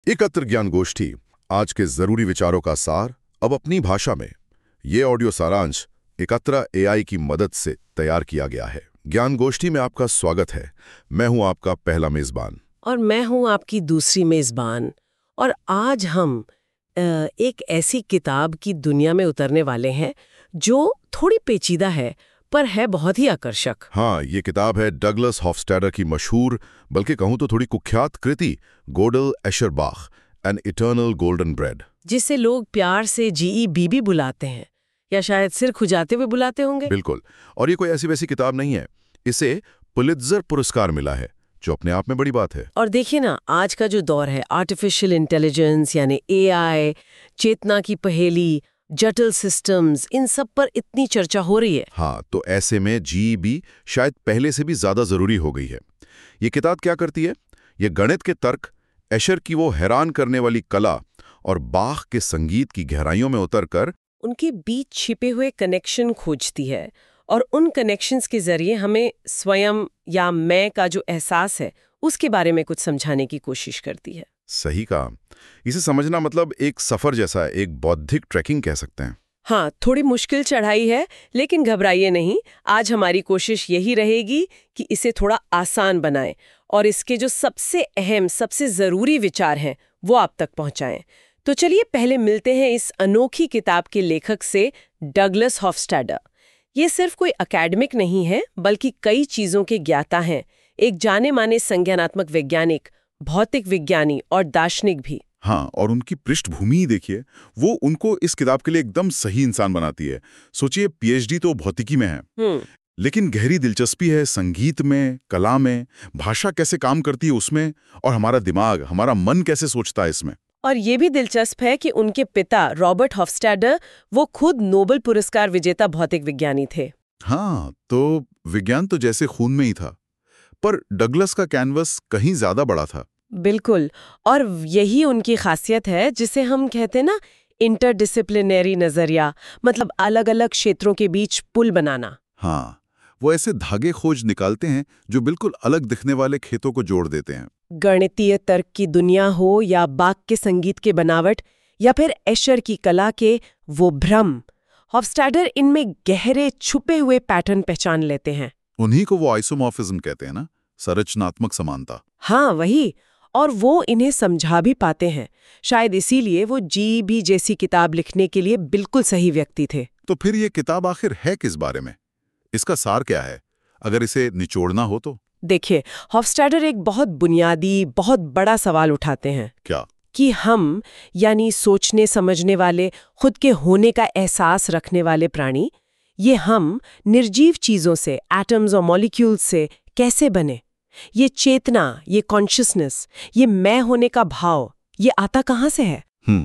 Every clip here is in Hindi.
एकत्र ज्ञान गोष्ठी, आज के जरूरी विचारों का सार अब अपनी भाषा में। ये ऑडियो सारांश एकत्र एआई की मदद से तैयार किया गया है। ज्ञान गोष्ठी में आपका स्वागत है। मैं हूं आपका पहला मेजबान। और मैं हूं आपकी दूसरी मेजबान। और आज हम एक ऐसी किताब की दुनिया में उतरने वाले हैं जो थोड़ी पेचीदा है पर है बहुत ही आकर्षक। हाँ, ये किताब है डगलस हॉफस्टैडर की मशहूर, बल्कि कहूं तो थोड़ी कुख्यात कृति Godel Escher Bach an eternal golden braid, जिसे लोग प्यार से GEBB बुलाते हैं, या शायद सिर खुजाते हुए बुलाते होंगे। बिल्कुल। और ये कोई ऐसी वैसी किताब नहीं है। इसे पुलित्जर पुरस्कार मिला है, जो अपने आप में बड़ी बात है। और देखिए ना, आज का जो दौर है, आर्टिफिशियल इंटेलिजेंस यानी AI, चेतना की पहेली, जटिल सिस्टम्स, इन सब पर इतनी चर्चा हो रही है। हाँ, तो ऐसे में GEB शायद पहले से भी ज्यादा जरूरी हो गई है। ये किताब क्या करती है? ये गणित के तर्क, एशर की वो हैरान करने वाली कला और बाख के संगीत की गहराइयों में उतरकर उनके बीच छिपे हुए कनेक्शन खोजती है, और उन कनेक्शंस के जरिए हमें स्वयं या मैं का जो एहसास है उसके बारे में कुछ समझाने की कोशिश करती है। सही कहा। इसे समझना मतलब एक सफर जैसा है, एक बौद्धिक ट्रैकिंग कह सकते हैं। हाँ, थोड़ी मुश्किल चढ़ाई है, लेकिन घबराइए नहीं। आज हमारी कोशिश यही रहेगी कि इसे थोड़ा आसान बनाएं और इसके जो सबसे अहम, सबसे ज़रूरी विचार हैं वो आप तक पहुंचाएं। तो चलिए पहले मिलते हैं इस अनोखी किताब के लेखक से, डगलस हॉफस्टैडर। ये सिर्फ कोई अकेडमिक नहीं है, बल्कि कई चीज़ों के ज्ञाता हैं। एक जाने माने संज्ञानात्मक वैज्ञानिक, भौतिक विज्ञानी और दार्शनिक भी। हाँ, और उनकी पृष्ठभूमि देखिए, वो उनको इस किताब के लिए एकदम सही इंसान बनाती है। सोचिए, PhD तो भौतिकी में है, लेकिन गहरी दिलचस्पी है संगीत में, कला में, भाषा कैसे काम करती है उसमें, और हमारा दिमाग, हमारा मन कैसे सोचता है इसमें। और ये भी दिलचस्प है कि उनके पिता रॉबर्ट हॉफस्टैडर वो खुद नोबेल पुरस्कार विजेता भौतिक विज्ञानी थे। हाँ, तो विज्ञान तो जैसे खून में ही था, पर डगलस का कैनवस कहीं ज्यादा बड़ा था। बिल्कुल, और यही उनकी खासियत है जिसे हम कहते हैं ना, इंटरडिसिप्लिनरी नजरिया, मतलब अलग अलग क्षेत्रों के बीच पुल बनाना। हाँ, वो ऐसे धागे खोज निकालते हैं जो बिल्कुल अलग दिखने वाले खेतों को जोड़ देते हैं। गणितीय तर्क की दुनिया हो, या बाख के संगीत के बनावट, या फिर एशर की कला के वो भ्रम, हॉफस्टैडर इनमें गहरे छुपे हुए पैटर्न पहचान लेते हैं। उन्हीं को वो आइसोमॉर्फिज्म कहते हैं ना, संरचनात्मक समानता। हाँ, वही। और वो इन्हें समझा भी पाते हैं। शायद इसीलिए वो GEB जैसी किताब लिखने के लिए बिल्कुल सही व्यक्ति थे। तो फिर ये किताब आखिर है किस बारे में? इसका सार क्या है, अगर इसे निचोड़ना हो तो? देखिए, हॉफस्टैडर एक बहुत बुनियादी, बहुत बड़ा सवाल उठाते हैं। क्या? कि हम, यानी सोचने समझने वाले, खुद के होने का एहसास रखने वाले प्राणी, ये हम निर्जीव चीजों से, एटम्स और मॉलिक्यूल्स से कैसे बने? ये चेतना, ये कॉन्शियसनेस, ये मैं होने का भाव, ये आता कहाँ से है?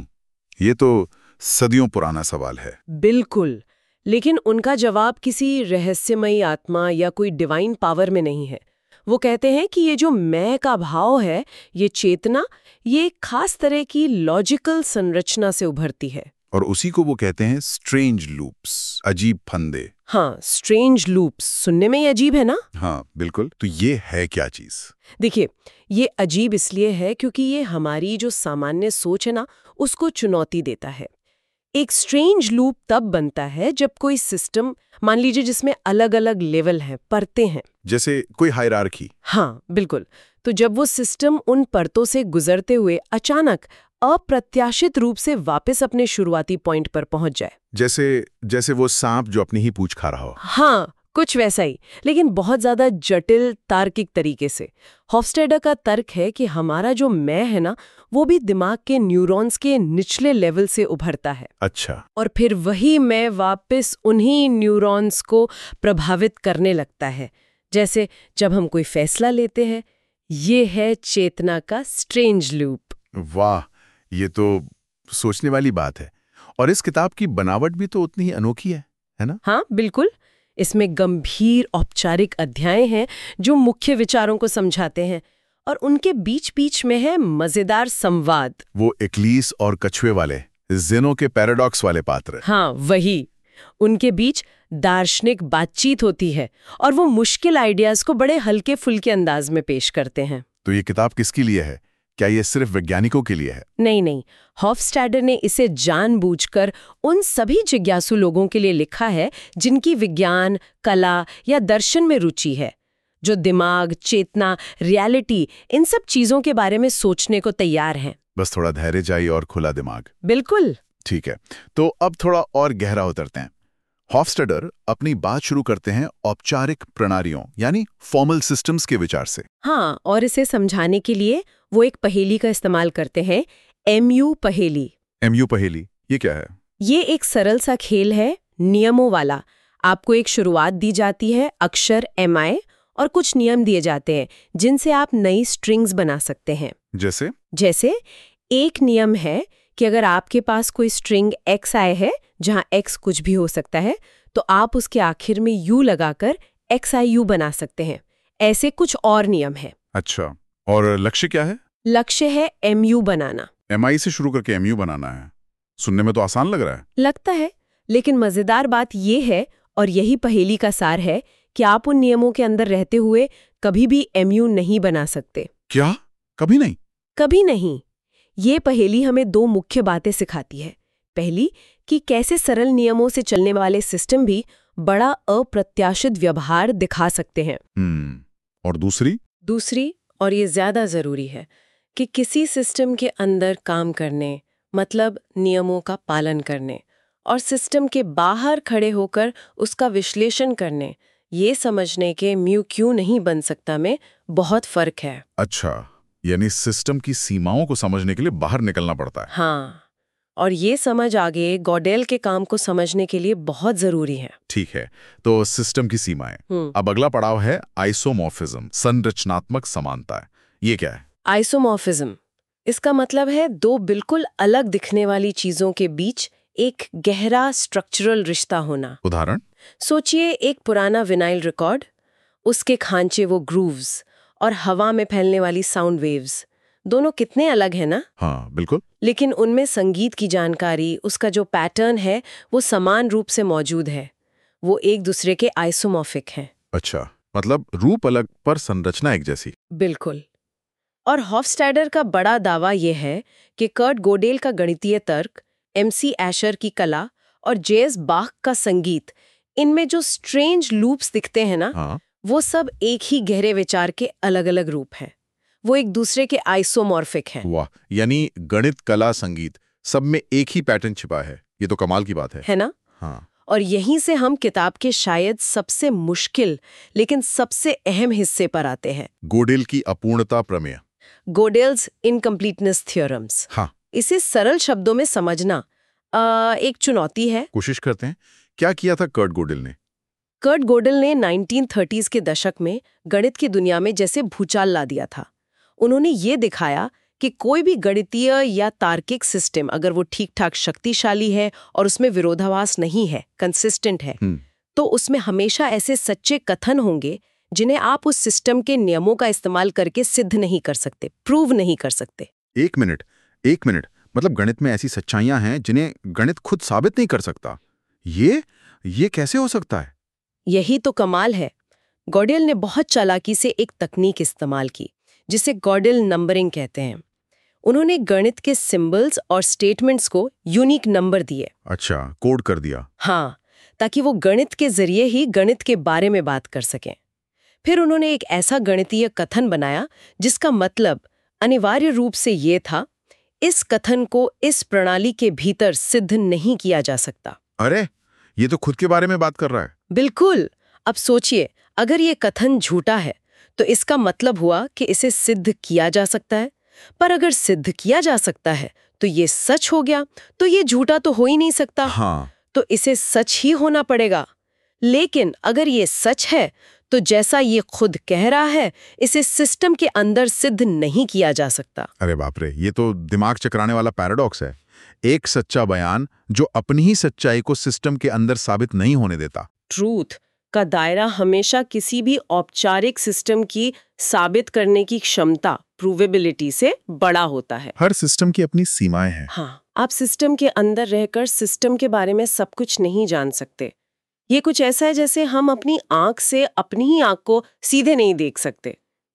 ये तो सदियों पुराना सवाल है। बिल्कुल, लेकिन उनका जवाब किसी रहस्यमयी आत्मा या कोई डिवाइन पावर में नहीं है। वो कहते हैं कि ये जो मैं का भाव है, ये चेतना, ये एक खास तरह की लॉजिकल संरचना से उभरती है। और उसी को वो कहते हैं स्ट्रेंज लूप्स, अजीब फंदे। हाँ, स्ट्रेंज लूप्स सुनने में ही अजीब है ना? हाँ, बिल्कुल। तो ये है क्या चीज? देखिए, ये अजीब इसलिए है क्योंकि ये हमारी जो सामान्य सोच है ना, उसको चुनौती देता है। एक स्ट्रेंज लूप तब बनता है जब कोई सिस्टम, मान लीजिए जिसमें अलग अलग लेवल हैं, परतें हैं, जैसे कोई हायरार्की। हाँ बिल्कुल, तो जब वो सिस्टम उन परतों से गुजरते हुए अचानक अप्रत्याशित रूप से वापस अपने शुरुआती पॉइंट पर पहुंच जाए। जैसे वो सांप जो अपनी ही पूंछ खा रहा हो। हाँ, कुछ वैसा ही, लेकिन बहुत ज्यादा जटिल तार्किक तरीके से। हॉफस्टैडर का तर्क है कि हमारा जो मैं है ना, वो भी दिमाग के न्यूरॉन्स के निचले लेवल से उभरता है। अच्छा। और फिर वही मैं वापस उन्हीं न्यूरॉन्स को प्रभावित करने लगता है। जैसे जब हम कोई फैसला लेते हैं, ये है चेतना का स्ट्रेंज लूप। वाह, ये तो सोचने वाली बात है। और इस किताब की बनावट भी तो उतनी ही अनोखी है ना? हाँ बिल्कुल, इसमें गंभीर औपचारिक अध्याय हैं जो मुख्य विचारों को समझाते हैं, और उनके बीच बीच में है मजेदार संवाद। वो एक्लीस और कछुए वाले, ज़ेनो के पैराडॉक्स वाले पात्र। हाँ वही, उनके बीच दार्शनिक बातचीत होती है, और वो मुश्किल आइडियाज को बड़े हल्के फुल्के अंदाज में पेश करते हैं। तो ये किताब किसके लिए है? क्या ये सिर्फ वैज्ञानिकों के लिए है? नहीं नहीं, हॉफस्टैडर ने इसे जानबूझकर उन सभी जिज्ञासु लोगों के लिए लिखा है जिनकी विज्ञान, कला या दर्शन में रुचि है, जो दिमाग, चेतना, रियलिटी, इन सब चीजों के बारे में सोचने को तैयार हैं। बस थोड़ा धैर्य चाहिए और खुला दिमाग। बिल्कुल। ठीक है, तो अब थोड़ा और गहरा उतरते हैं। हॉफस्टैडर अपनी बात शुरू करते हैं औपचारिक प्रणालियों यानी फॉर्मल सिस्टम्स के विचार से। हाँ, और इसे समझाने के लिए वो एक पहेली का इस्तेमाल करते हैं, MU पहेली। MU पहेली, ये क्या है? ये एक सरल सा खेल है, नियमों वाला। आपको एक शुरुआत दी जाती है, अक्षर MI, और कुछ नियम दिए जाते हैं जिनसे आप नई स्ट्रिंग्स बना सकते हैं। जैसे एक नियम है कि अगर आपके पास कोई स्ट्रिंग XI है, जहां X कुछ भी हो सकता है, तो आप उसके आखिर में U लगाकर XIU बना सकते हैं। ऐसे कुछ और नियम है। अच्छा, और लक्ष्य क्या है? लक्ष्य है MU बनाना। MI से शुरू करके MU बनाना है। सुनने में तो आसान लग रहा है। लगता है, लेकिन मजेदार बात ये है, और यही पहेली का सार है, कि आप उन नियमों के अंदर रहते हुए कभी भी MU नहीं बना सकते। क्या? कभी नहीं? कभी नहीं। ये पहेली हमें दो मुख्य बातें सिखाती है। पहली, कि कैसे सरल नियमों से चलने वाले सिस्टम भी बड़ा अप्रत्याशित व्यवहार दिखा सकते हैं। और दूसरी, और ये ज्यादा जरूरी है, कि किसी सिस्टम के अंदर काम करने, मतलब नियमों का पालन करने, और सिस्टम के बाहर खड़े होकर उसका विश्लेषण करने, ये समझने के म्यू क्यों नहीं बन सकता में बहुत फर्क है। अच्छा, यानी सिस्टम की सीमाओं को समझने के लिए बाहर निकलना पड़ता है। हाँ, और ये समझ आगे गॉडेल के काम को समझने के लिए बहुत जरूरी है। ठीक है, तो सिस्टम की सीमाएं। अब अगला पड़ाव है आइसोमॉर्फिज्म, संरचनात्मक समानता। ये क्या है? आइसोमॉर्फिज्म, इसका मतलब है दो बिल्कुल अलग दिखने वाली चीजों के बीच एक गहरा स्ट्रक्चरल रिश्ता होना। उदाहरण? सोचिए एक पुराना विनाइल रिकॉर्ड, उसके खांचे वो ग्रूव्स और हवा में फैलने वाली साउंड वेव्स, दोनों कितने अलग हैं ना? हाँ, बिल्कुल। लेकिन उनमें संगीत की जानकारी, उसका जो पैटर्न है, वो समान रूप से मौजूद है। वो एक दूसरे के आइसोमॉर्फिक हैं। अच्छा, मतलब रूप अलग पर संरचना एक जैसी। बिल्कुल। और हॉफस्टैडर का बड़ा दावा यह है कि कर्ट गोडेल का गणितीय तर्क, MC एशर की कला और JS बाख का संगीत, इनमें जो स्ट्रेंज लूप्स दिखते हैं ना, हाँ। वो सब एक ही गहरे विचार के अलग अलग रूप हैं। वो एक दूसरे के आइसोमॉर्फिक हैं। वाह, यानी गणित, कला, संगीत सब में एक ही पैटर्न छिपा है। ये तो कमाल की बात है ना? हाँ। और यहीं से हम किताब के शायद सबसे मुश्किल लेकिन सबसे अहम हिस्से पर आते हैं, गोडेल की अपूर्णता प्रमेय, गोडेल्स इनकम्प्लीटनेस थ्योरम्स। हाँ। इसे सरल शब्दों में समझना एक चुनौती है। कोशिश करते हैं। क्या किया था कर्ट गोडेल ने? कर्ट गोडेल ने 1930s के दशक में गणित की दुनिया में जैसे भूचाल ला दिया था। उन्होंने ये दिखाया कि कोई भी गणितीय या तार्किक सिस्टम अगर वो ठीक-ठाक शक्तिशाली है और उसमें विरोधाभास नहीं है, कंसिस्टेंट है, तो उसमें हमेशा ऐसे सच्चे कथन होंगे जिन्हें आप उस सिस्टम के नियमों का इस्तेमाल करके सिद्ध नहीं कर सकते, प्रूव नहीं कर सकते। एक मिनट, मतलब गणित में ऐसी सच्चाइयां हैं जिन्हें गणित खुद साबित नहीं कर सकता। ये कैसे हो सकता है? यही तो कमाल है। गोडेल ने बहुत चालाकी से एक तकनीक इस्तेमाल की जिसे गोडेल नंबरिंग कहते हैं। उन्होंने गणित के सिंबल्स और स्टेटमेंट्स को यूनिक नंबर दिए। अच्छा, कोड कर दिया। हाँ, ताकि वो गणित के जरिए ही गणित के बारे में बात कर सकें। फिर उन्होंने एक ऐसा गणितीय कथन बनाया जिसका मतलब अनिवार्य रूप से ये था, इस कथन को इस प्रणाली के भीतर सिद्ध नहीं किया जा सकता। अरे, ये तो खुद के बारे में बात कर रहा है। बिल्कुल। अब सोचिए, अगर ये कथन झूठा है तो इसका मतलब हुआ कि इसे सिद्ध किया जा सकता है, पर अगर सिद्ध किया जा सकता है तो ये सच हो गया, तो ये झूठा तो हो ही नहीं सकता। हाँ। तो इसे सच ही होना पड़ेगा। लेकिन अगर ये सच है तो जैसा ये खुद कह रहा है, इसे सिस्टम के अंदर सिद्ध नहीं किया जा सकता। अरे बाप रे, ये तो दिमाग चकराने वाला पैराडॉक्स है। एक सच्चा बयान जो अपनी ही सच्चाई को सिस्टम के अंदर साबित नहीं होने देता। ट्रूथ का दायरा हमेशा किसी भी औपचारिक सिस्टम की साबित करने की क्षमता, प्रूवेबिलिटी से बड़ा होता है। हर सिस्टम की अपनी सीमाएं हैं। हाँ, आप सिस्टम के अंदर रहकर सिस्टम के बारे में सब कुछ नहीं जान सकते। ये कुछ ऐसा है जैसे हम अपनी आंख से अपनी ही आंख को सीधे नहीं देख सकते।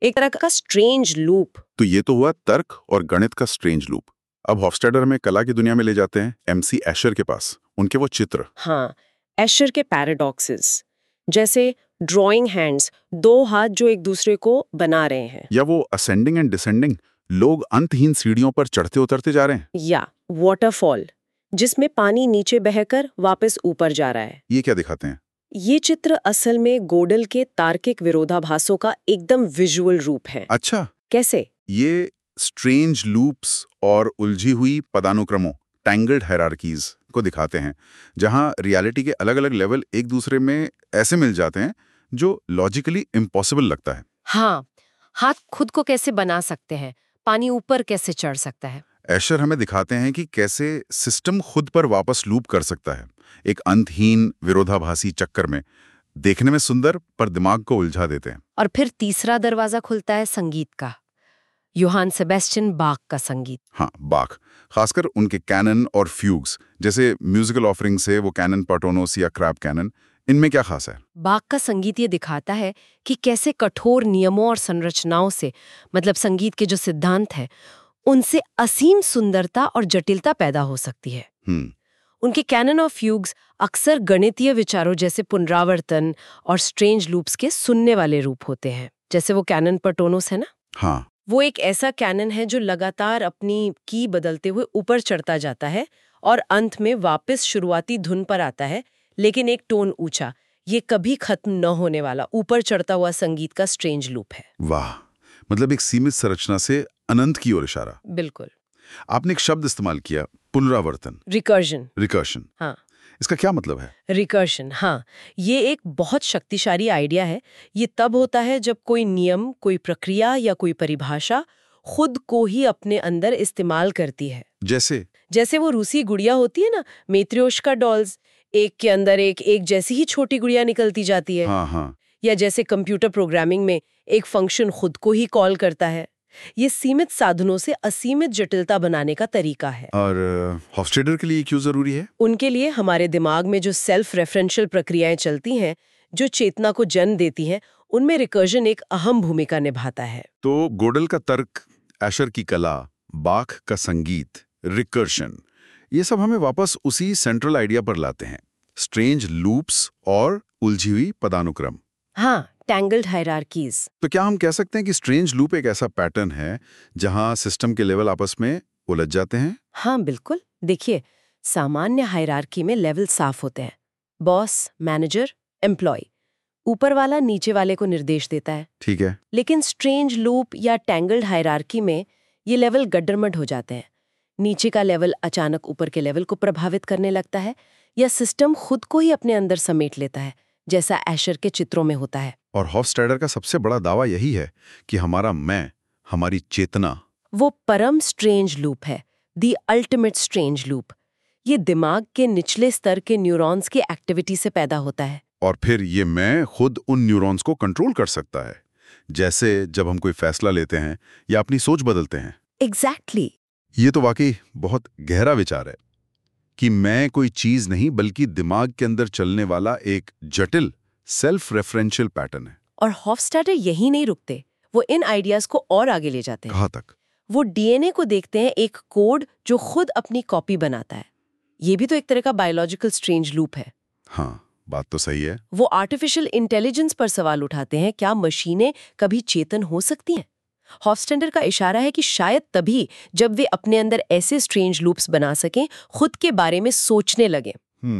एक तरह का स्ट्रेंज लूप। तो ये तो हुआ तर्क और गणित का स्ट्रेंज लूप। अब हॉफस्टाडर में कला की दुनिया में ले जाते हैं एमसी एशर के पास, उनके वो चित्र। हाँ, एशर के पैराडॉक्सेस, जैसे ड्राइंग हैंड्स, दो हाथ जो एक दूसरे को बना रहे हैं, या वो असेंडिंग एंड डिसेंडिंग, लोग अंतहीन सीढ़ियों पर चढ़ते उतरते जा रहे हैं। या वाटरफॉल, जिसमें पानी नीचे बहकर वापस ऊपर जा रहा है। ये क्या दिखाते हैं? ये चित्र असल में गोडल के तार्किक विरोधाभासों का एकदम विजुअल रूप है। अच्छा, कैसे? ये स्ट्रेंज लूप्स और उलझी हुई पदानुक्रमों, टैंगल्ड हायरार्कीज को दिखाते हैं, जहां रियलिटी के अलग अलग लेवल एक दूसरे में ऐसे मिल जाते हैं जो लॉजिकली इम्पॉसिबल लगता है। हाँ, हाथ खुद को कैसे बना सकते हैं, पानी ऊपर कैसे चढ़ सकता है। एशर हमें दिखाते हैं कि कैसे सिस्टम खुद पर वापस लूप कर सकता है, एक अंतहीन विरोधाभासी चक्कर में। देखने में सुंदर, पर दिमाग को उलझा देते हैं। और फिर तीसरा दरवाजा खुलता है संगीत का, योहान सेबेस्टियन बाक का संगीत। हाँ, बाक, खासकर उनके कैनन और फ्यूग्स, जैसे म्यूजिकल ऑफरिंग से वो कैनन पार्टोनोस या क्रैब कैनन, इनमें क्या खास है? बाक का संगीत ये दिखाता है कि कैसे कठोर नियमों और संरचनाओं से, मतलब संगीत के जो सिद्धांत है, उनसे असीम सुंदरता और जटिलता पैदा हो सकती है। उनके कैनन और फ्यूग्स अक्सर गणितीय विचारों जैसे पुनरावर्तन और स्ट्रेंज लूप्स के सुनने वाले रूप होते हैं। जैसे वो कैनन पार्टोनोस है ना, हाँ, वो एक ऐसा कैनन है जो लगातार अपनी की बदलते हुए ऊपर चढ़ता जाता है और अंत में वापस शुरुआती धुन पर आता है, लेकिन एक टोन ऊंचा। ये कभी खत्म न होने वाला ऊपर चढ़ता हुआ संगीत का स्ट्रेंज लूप है। वाह, मतलब एक सीमित संरचना से अनंत की ओर इशारा। बिल्कुल। आपने एक शब्द इस्तेमाल किया, पुनरावर्तन, रिकर्जन। रिकर्शन। हाँ, इसका क्या मतलब है? रिकर्शन, हाँ, ये एक बहुत शक्तिशाली आइडिया है। ये तब होता है जब कोई नियम, कोई प्रक्रिया या कोई परिभाषा खुद को ही अपने अंदर इस्तेमाल करती है। जैसे वो रूसी गुड़िया होती है ना, मेत्रियोश्का डॉल्स, एक के अंदर एक जैसी ही छोटी गुड़िया निकलती जाती है। हाँ, हाँ। या जैसे कंप्यूटर प्रोग्रामिंग में एक फंक्शन खुद को ही कॉल करता है। ये सीमित साधनों से असीमित जटिलता बनाने का तरीका है। और हॉफस्टाडर के लिए क्यों जरूरी है? उनके लिए हमारे दिमाग में जो सेल्फ रेफरेंशियल प्रक्रियाएं चलती हैं, जो चेतना को जन्म देती हैं, उनमें रिकर्जन एक अहम भूमिका निभाता है। तो गोडल का तर्क, एशर की कला, बाक का संगीत, रिकर्शन, ये सब हमें वापस उसी सेंट्रल आइडिया पर लाते हैं, स्ट्रेंज लूप्स और उलझी हुई पदानुक्रम। हाँ, टैंगल्ड हायरार्कीज। तो क्या हम कह सकते हैं कि स्ट्रेंज लूप एक ऐसा पैटर्न है जहां सिस्टम के लेवल आपस में उलझ जाते हैं? हाँ, बिल्कुल। देखिए, सामान्य हायरार्की में लेवल साफ होते हैं, बॉस, मैनेजर, एम्प्लॉय। ऊपर वाला नीचे वाले को निर्देश देता है। ठीक है। लेकिन स्ट्रेंज लूप या टैंगल्ड हायरार्की में ये लेवल गड्डरमड हो जाते हैं। नीचे का लेवल अचानक ऊपर के लेवल को प्रभावित करने लगता है, या सिस्टम खुद को ही अपने अंदर समेट लेता है, जैसा एशर के चित्रों में होता है। और हॉफस्टाडर का सबसे बड़ा दावा यही है कि हमारा मैं, हमारी चेतना, वो परम स्ट्रेंज लूप है, द अल्टीमेट स्ट्रेंज लूप। ये दिमाग के निचले स्तर के न्यूरॉन्स की एक्टिविटी से पैदा होता है। और फिर ये मैं खुद उन न्यूरॉन्स को कंट्रोल कर सकता है, जैसे जब हम कोई फैसला लेते हैं या अपनी सोच बदलते हैं। एग्जैक्टली। ये तो वाकई बहुत गहरा विचार है कि मैं कोई चीज नहीं बल्कि दिमाग के अंदर चलने वाला एक जटिल सेल्फ रेफरेंशियल पैटर्न है। और हॉफस्टाडर यही नहीं रुकते, वो इन आइडियाज को और आगे ले जाते हैं। कहाँ तक? वो डीएनए को देखते हैं, एक कोड जो खुद अपनी कॉपी बनाता है। ये भी तो एक तरह का बायोलॉजिकल स्ट्रेंज लूप है। हाँ, बात तो सही है। वो आर्टिफिशियल इंटेलिजेंस पर सवाल उठाते हैं, क्या मशीनें कभी चेतन हो सकती हैं? हॉफस्टाडर का इशारा है कि शायद तभी जब वे अपने अंदर ऐसे स्ट्रेंज लूप्स बना सकें, खुद के बारे में सोचने लगे।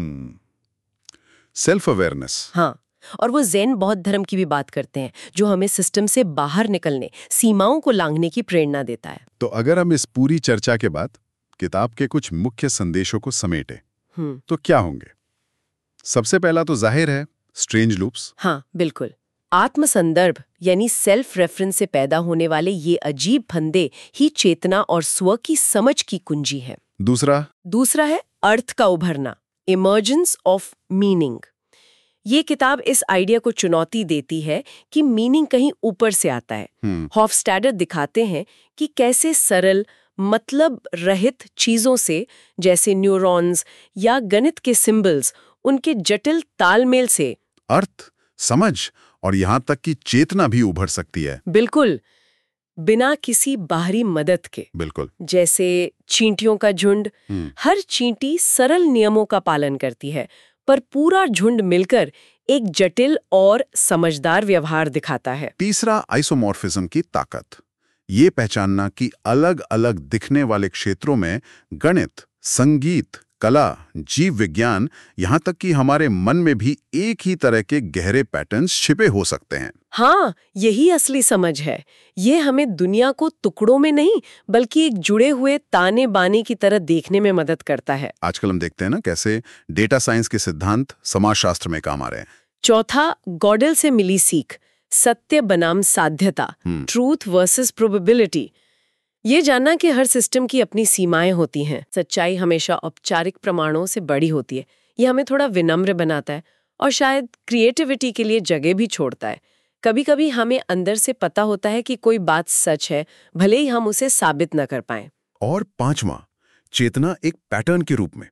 Self awareness. हाँ, और वो ज़ेन बौद्ध धर्म की भी बात करते हैं, जो हमें सिस्टम से बाहर निकलने, सीमाओं को लांघने की प्रेरणा देता है। तो अगर हम इस पूरी चर्चा के बाद किताब के कुछ मुख्य संदेशों को समेटें, तो क्या होंगे? सबसे पहला तो जाहिर है, स्ट्रेंज लूप्स। हाँ, बिल्कुल। आत्मसंदर्भ यानी सेल्फ रेफरेंस से पैदा होने वाले ये अजीब फंदे ही चेतना और स्व की समझ की कुंजी है। दूसरा है अर्थ का उभरना, इमर्जेंस ऑफ मीनिंग। ये किताब इस आइडिया को चुनौती देती है कि मीनिंग कहीं ऊपर से आता है। हॉफस्टाडर दिखाते हैं कि कैसे सरल, मतलब रहित चीजों से, जैसे न्यूरॉन्स या गणित के सिंबल्स, उनके जटिल तालमेल से अर्थ, समझ और यहाँ तक कि चेतना भी उभर सकती है। बिल्कुल, बिना किसी बाहरी मदद के। बिल्कुल। जैसे चींटियों का झुंड, हर चींटी सरल नियमों का पालन करती है, पर पूरा झुंड मिलकर एक जटिल और समझदार व्यवहार दिखाता है। तीसरा, आइसोमॉर्फिज्म की ताकत। ये पहचानना कि अलग-अलग दिखने वाले क्षेत्रों में गणित, संगीत, कला, जीव विज्ञान, यहाँ तक कि हमारे मन में भी एक ही तरह के गहरे पैटर्न्स छिपे हो सकते हैं। हाँ, यही असली समझ है। ये हमें दुनिया को टुकड़ों में नहीं, बल्कि एक जुड़े हुए ताने बाने की तरह देखने में मदद करता है। आजकल हम देखते हैं ना कैसे डेटा साइंस के सिद्धांत समाजशास्त्र में काम आ रहे हैं। चौथा, गॉडल से मिली सीख, सत्य बनाम साध्यता, ट्रूथ वर्सेस प्रोबेबिलिटी। ये जानना कि हर सिस्टम की अपनी सीमाएं होती हैं। सच्चाई हमेशा औपचारिक प्रमाणों से बड़ी होती है। ये हमें थोड़ा विनम्र बनाता है और शायद क्रिएटिविटी के लिए जगह भी छोड़ता है। कभी कभी हमें अंदर से पता होता है कि कोई बात सच है, भले ही हम उसे साबित न कर पाएं। और पांचवा, चेतना एक पैटर्न के रूप में।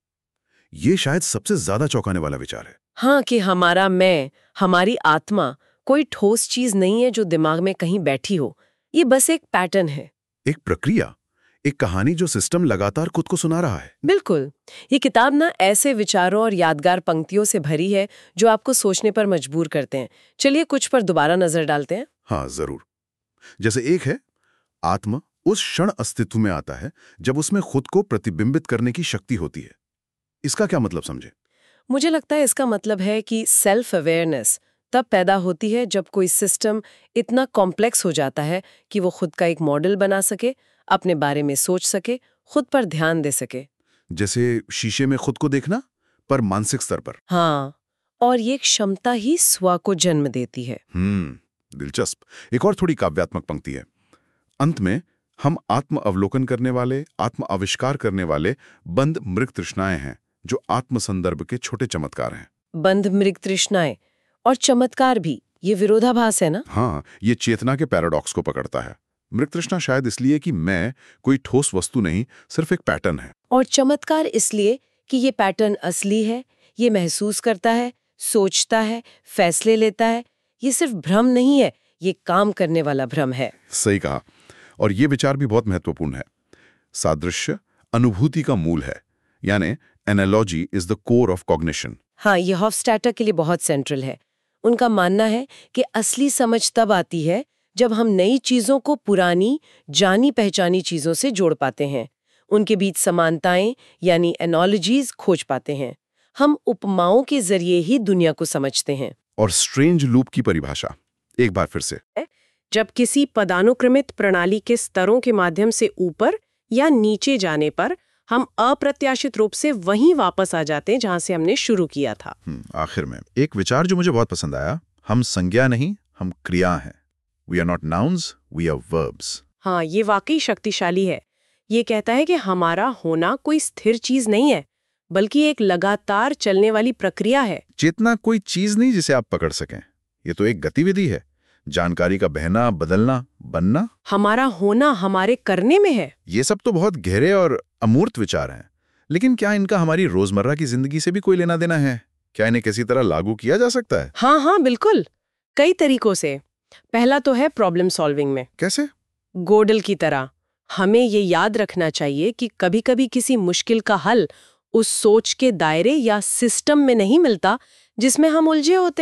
ये शायद सबसे ज्यादा चौंकाने वाला विचार है। हाँ, कि हमारा मैं, हमारी आत्मा कोई ठोस चीज नहीं है जो दिमाग में कहीं बैठी हो। ये बस एक पैटर्न है, एक प्रक्रिया, एक कहानी जो सिस्टम लगातार खुद को सुना रहा है। बिल्कुल। ये किताब ना ऐसे विचारों और यादगार पंक्तियों से भरी है जो आपको सोचने पर मजबूर करते हैं। चलिए कुछ पर दोबारा नजर डालते हैं। हाँ जरूर। जैसे एक है, आत्मा उस क्षण अस्तित्व में आता है जब उसमें खुद को प्रतिबिंबित करने की शक्ति होती है। इसका क्या मतलब समझे? मुझे लगता है इसका मतलब है कि सेल्फ अवेयरनेस तब पैदा होती है जब कोई सिस्टम इतना कॉम्प्लेक्स हो जाता है कि वो खुद का एक मॉडल बना सके, अपने बारे में सोच सके, खुद पर ध्यान दे सके। जैसे शीशे में खुद को देखना, पर मानसिक स्तर पर। हाँ, और ये क्षमता ही स्व को जन्म देती है। दिलचस्प। एक और थोड़ी काव्यात्मक पंक्ति है। अंत में हम आत्म अवलोकन करने वाले, आत्म आविष्कार करने वाले बंद मृग तृष्णाएं हैं, जो आत्म संदर्भ के छोटे चमत्कार हैं। बंद मृग तृष्णाएं और चमत्कार भी, ये विरोधाभास है ना? हाँ, ये चेतना के पैराडॉक्स को पकड़ता है। मृग तृष्णा शायद इसलिए कि मैं कोई ठोस वस्तु नहीं, सिर्फ एक पैटर्न है। और चमत्कार इसलिए कि ये पैटर्न असली है, ये महसूस करता है, सोचता है, फैसले लेता है। ये सिर्फ भ्रम नहीं है, ये काम करने वाला भ्रम है। सही कहा। और ये विचार भी बहुत महत्वपूर्ण है। सादृश्य अनुभूति का मूल है, यानी analogy is the core of cognition. हाँ, ये हॉफस्टैटर के लिए बहुत सेंट्रल है। उनका मानना है कि असली समझ तब आती है जब हम नई चीजों को पुरानी जानी पहचानी चीजों से जोड़ पाते हैं, उनके बीच समानताएं यानी एनालॉजीज खोज पाते हैं। हम उपमाओं के जरिए ही दुनिया को समझते हैं। और स्ट्रेंज लूप की परिभाषा एक बार फिर से। जब किसी पदानुक्रमित प्रणाली के स्तरों के माध्यम से ऊपर या नीचे जाने पर हम अप्रत्याशित रूप से वहीं वापस आ जाते हैं जहां से हमने शुरू किया था। आखिर में एक विचार जो मुझे बहुत पसंद आया, हम संज्ञा नहीं, हम क्रिया हैं। We are not nouns, we are verbs. हाँ, ये वाकई शक्तिशाली है। ये कहता है कि हमारा होना कोई स्थिर चीज नहीं है, बल्कि एक लगातार चलने वाली प्रक्रिया है। चेतना कोई चीज नहीं जिसे आप पकड़ सकें, ये तो एक गतिविधि है। जानकारी का बहना, बदलना, बनना। हमारा होना हमारे करने में है। ये सब तो बहुत गहरे और अमूर्त विचार हैं, लेकिन क्या इनका हमारी रोजमर्रा की जिंदगी से भी कोई लेना देना है? क्या इन्हें किसी तरह लागू किया जा सकता है? हाँ हाँ, बिल्कुल, कई तरीकों से। पहला तो है प्रॉब्लम सॉल्विंग में। कैसे? गोडल की तरह हमें ये याद रखना चाहिए कि कभी-कभी किसी मुश्किल का हल उस सोच के दायरे या सिस्टम में नहीं मिलता जिसमें हम उलझे होते।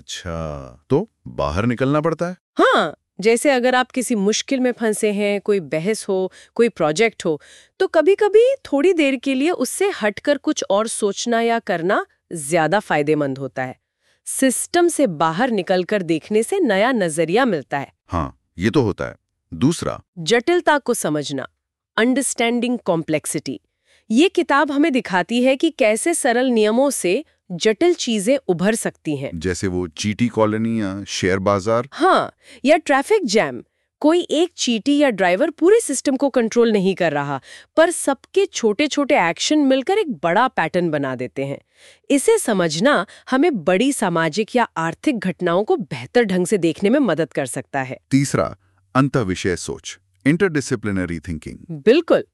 अच्छा, तो बाहर निकलना पड़ता है? हाँ, जैसे अगर आप किसी मुश्किल में फंसे हैं, कोई बहस हो, कोई प्रोजेक्ट हो, तो कभी-कभी थोड़ी देर के लिए उससे हटकर कुछ और सोचना या करना ज्यादा फायदेमंद होता है। सिस्टम से बाहर निकलकर देखने से नया नजरिया मिलता है। हाँ, ये तो होता है। दूसरा, जटिलता को समझना, अंडरस्टैंडिंग कॉम्प्लेक्सिटी। ये किताब हमें दिखाती है कि कैसे सरल नियमों से जटिल चीजें उभर सकती हैं। जैसे वो चीटी कॉलोनी या शेयर बाजार। हाँ, या ट्रैफिक जैम। कोई एक चीटी या ड्राइवर पूरे सिस्टम को कंट्रोल नहीं कर रहा, पर सबके छोटे छोटे एक्शन मिलकर एक बड़ा पैटर्न बना देते हैं। इसे समझना हमें बड़ी सामाजिक या आर्थिक घटनाओं को बेहतर ढंग से देखने में मदद कर सकता है। तीसरा, अंतःविषय सोच, इंटरडिसिप्लिनरी थिंकिंग। बिल्कुल,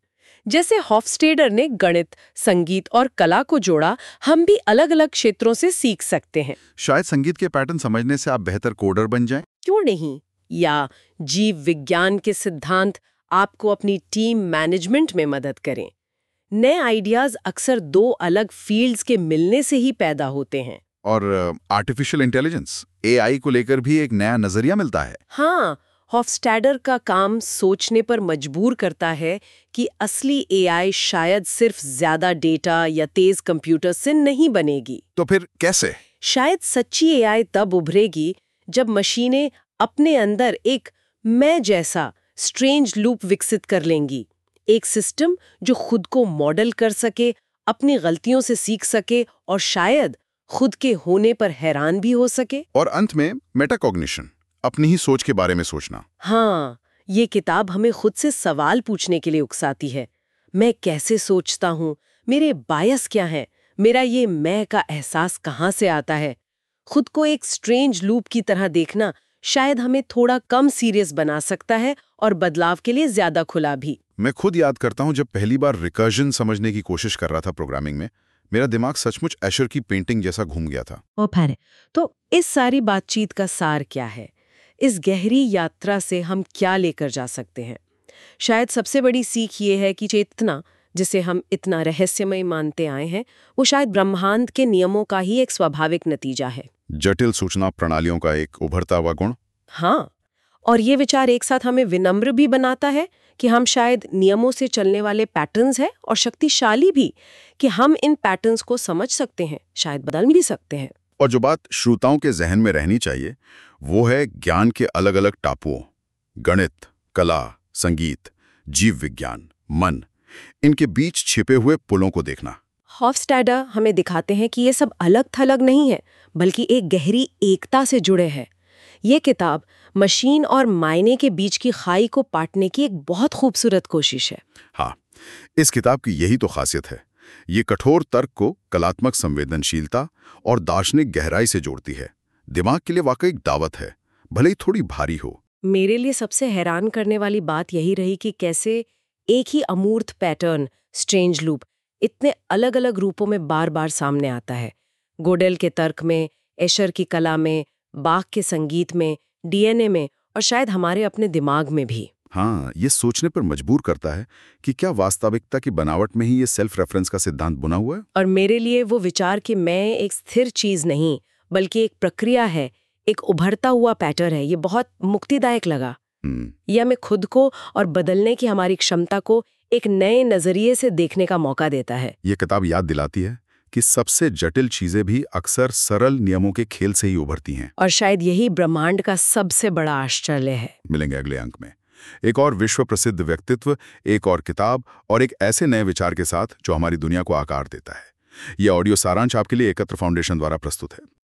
जैसे हॉफस्टेडर ने गणित, संगीत और कला को जोड़ा, हम भी अलग-अलग क्षेत्रों से सीख सकते हैं। शायद संगीत के पैटर्न समझने से आप बेहतर कोडर बन जाएं। क्यों नहीं? या जीव विज्ञान के सिद्धांत आपको अपनी टीम मैनेजमेंट में मदद करें। नए आइडियाज अक्सर दो अलग फील्ड्स के मिलने से ही पैदा होते हैं। और आर्टिफिशियल इंटेलिजेंस, एआई को लेकर भी एक नया नजरिया मिलता है। हाँ, हॉफस्टैडर का काम सोचने पर मजबूर करता है कि असली एआई शायद सिर्फ ज्यादा डेटा या तेज कंप्यूटर से नहीं बनेगी। तो फिर कैसे? शायद सच्ची एआई तब उभरेगी जब मशीनें अपने अंदर एक मैं जैसा स्ट्रेंज लूप विकसित कर लेंगी। एक सिस्टम जो खुद को मॉडल कर सके, अपनी गलतियों से सीख सके और शायद खुद के होने पर हैरान भी हो सके। और अंत में मेटाकॉग्निशन, अपनी ही सोच के बारे में सोचना। हाँ, ये किताब हमें खुद से सवाल पूछने के लिए उकसाती है। मैं कैसे सोचता हूँ? मेरे बायस क्या हैं? मेरा ये मैं का एहसास कहाँ से आता है? खुद को एक स्ट्रेंज लूप की तरह देखना शायद हमें थोड़ा कम सीरियस बना सकता है और बदलाव के लिए ज्यादा खुला भी। मैं खुद याद करता हूं जब पहली बार रिकर्जन समझने की कोशिश कर रहा था प्रोग्रामिंग में, मेरा दिमाग सचमुच एशर की पेंटिंग जैसा घूम गया था। और फिर तो इस सारी बातचीत का सार क्या है? इस गहरी यात्रा से हम क्या लेकर जा सकते हैं? शायद सबसे बड़ी सीख ये है कि चेतना, जिसे हम इतना रहस्यमय मानते आए हैं, वो शायद ब्रह्मांड के नियमों का ही एक स्वाभाविक नतीजा है। जटिल सूचना प्रणालियों का एक उभरता हुआ गुण। हाँ, और ये विचार एक साथ हमें विनम्र भी बनाता है कि हम शायद नियमों से चलने वाले पैटर्न्स हैं, और शक्तिशाली भी कि हम इन पैटर्न्स को समझ सकते हैं, शायद बदल भी सकते हैं। और जो बात श्रोताओं के जहन में रहनी चाहिए वो है ज्ञान के अलग अलग टापुओं, गणित, कला, संगीत, जीव विज्ञान, मन, इनके बीच छिपे हुए पुलों को देखना। हॉफस्टैडर हमें दिखाते हैं कि ये सब अलग थलग नहीं है, बल्कि एक गहरी एकता से जुड़े हैं। ये किताब मशीन और मायने के बीच की खाई को पाटने की एक बहुत खूबसूरत कोशिश है। हाँ, इस किताब की यही तो खासियत है। ये कठोर तर्क को कलात्मक संवेदनशीलता और दार्शनिक गहराई से जोड़ती है। दिमाग के लिए वाकई एक दावत है, भले ही थोड़ी भारी हो। मेरे लिए सबसे हैरान करने वाली बात यही रही कि कैसे एक ही अमूर्त पैटर्न, स्ट्रेंज लूप, इतने अलग अलग रूपों में बार बार सामने आता है। गोडेल के तर्क में, एशर की कला में, बाख के संगीत में, डीएनए में, और शायद हमारे अपने दिमाग में भी। हाँ, ये सोचने पर मजबूर करता है कि क्या वास्तविकता की बनावट में ही ये सेल्फ रेफरेंस का सिद्धांत बुना हुआ है। और मेरे लिए वो विचार कि मैं एक स्थिर चीज नहीं, बल्कि एक प्रक्रिया है, एक उभरता हुआ पैटर्न है, ये बहुत मुक्तिदायक लगा। यह हमें खुद को और बदलने की हमारी क्षमता को एक नए नजरिए से देखने का मौका देता है। ये किताब याद दिलाती है कि सबसे जटिल चीजें भी अक्सर सरल नियमों के खेल से ही उभरती हैं। और शायद यही ब्रह्मांड का सबसे बड़ा आश्चर्य है। मिलेंगे अगले अंक में एक और विश्व प्रसिद्ध व्यक्तित्व, एक और किताब और एक ऐसे नए विचार के साथ जो हमारी दुनिया को आकार देता है। यह ऑडियो सारांश आपके लिए एकत्र फाउंडेशन द्वारा प्रस्तुत है।